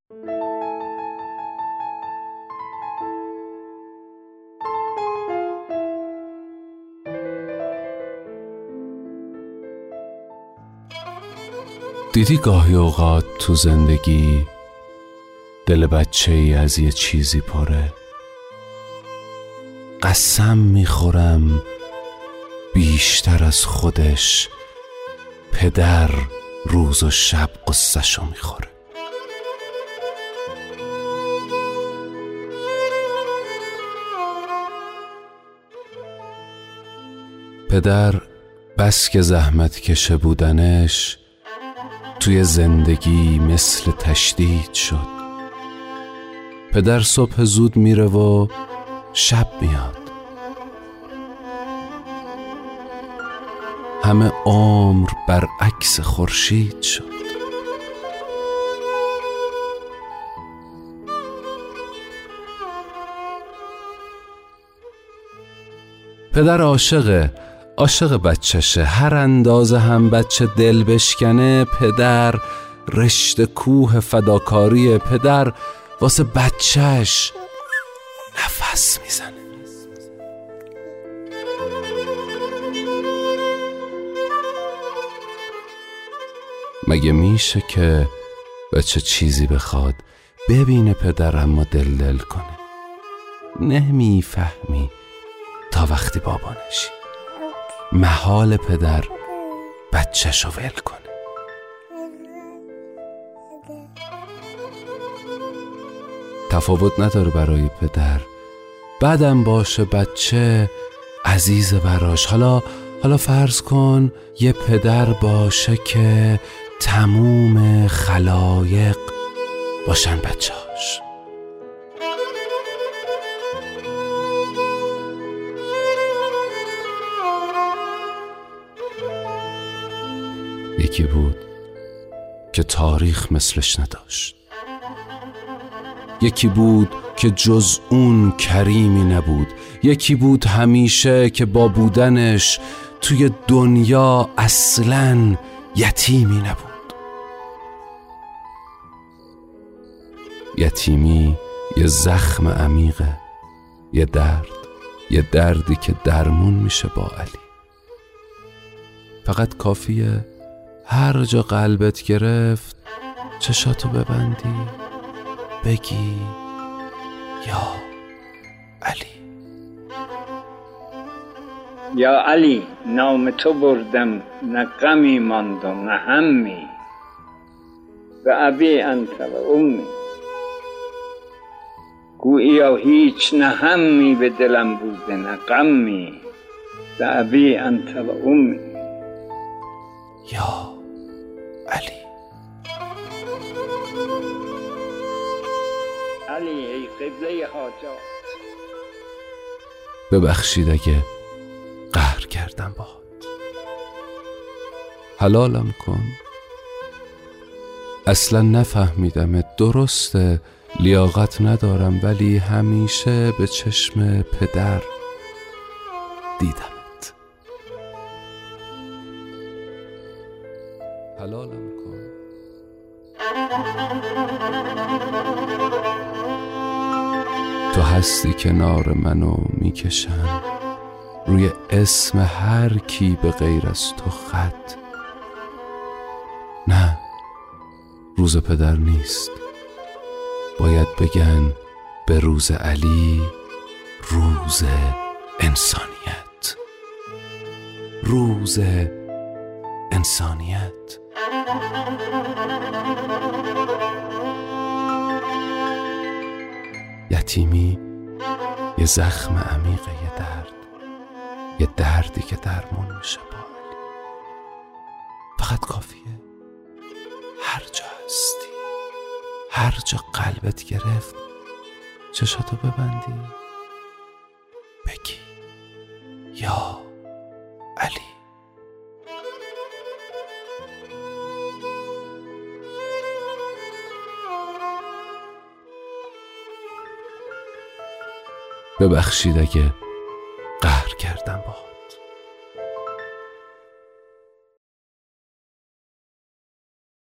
دیدی گاهی اوقات تو زندگی دل بچه‌ای از یه چیزی پره، قسم میخورم بیشتر از خودش پدر روز و شب قصه‌شو میخوره. پدر بس که زحمت کشه بودنش توی زندگی مثل تشدید شد. پدر صبح زود میره و شب میاد. همه عمر برعکس خورشید شد. پدر عاشق بچهشه. هر اندازه هم بچه دل بشکنه، پدر رشته کوه فداکاری. پدر واسه بچهش نفس میزنه. مگه میشه که بچه چیزی بخواد ببینه پدر اما دل کنه؟ نمیفهمی تا وقتی بابا نشی. محال پدر بچه‌شو ول کنه. تفاوت نداره برای پدر. بعدم باشه بچه عزیز براش. حالا فرض کن یه پدر باشه که تموم خلایق باشن بچه‌هاش. یکی بود که تاریخ مثلش نداشت. یکی بود که جز اون کریمی نبود. یکی بود همیشه که با بودنش توی دنیا اصلاً یتیمی نبود. یتیمی یه زخم عمیقه، یه دردی که درمون میشه با علی. فقط کافیه هر جا قلبت گرفت چشاتو ببندی بگی یا علی. یا علی، نام تو بردم، نه غمی ماند و نه همی، به ابی انت و امی. گوییا هیچ نه همی به دلم بوده نه غمی، به ابی انت و امی. یا علی. علی ای قبله حاجات، ببخشید اگه قهر کردم باهات. حلالم کن. اصلا نفهمیدم. درسته لیاقت ندارم، ولی همیشه به چشم پدر دیدمت. حلالم کن. تو هستی کنار منو میکشم روی اسم هر کی به غیر از تو خط. نه، روز پدر نیست. باید بگن به روز علی روز انسانیت. روز انسانیت. یتیمی یه زخم عمیقه، یه دردی که درمون میشه با علی. فقط کافیه هر جا هستی، هر جا قلبت گرفت چشاتو ببندی بگی یا علی. ببخشید اگه قهر کردم باهات.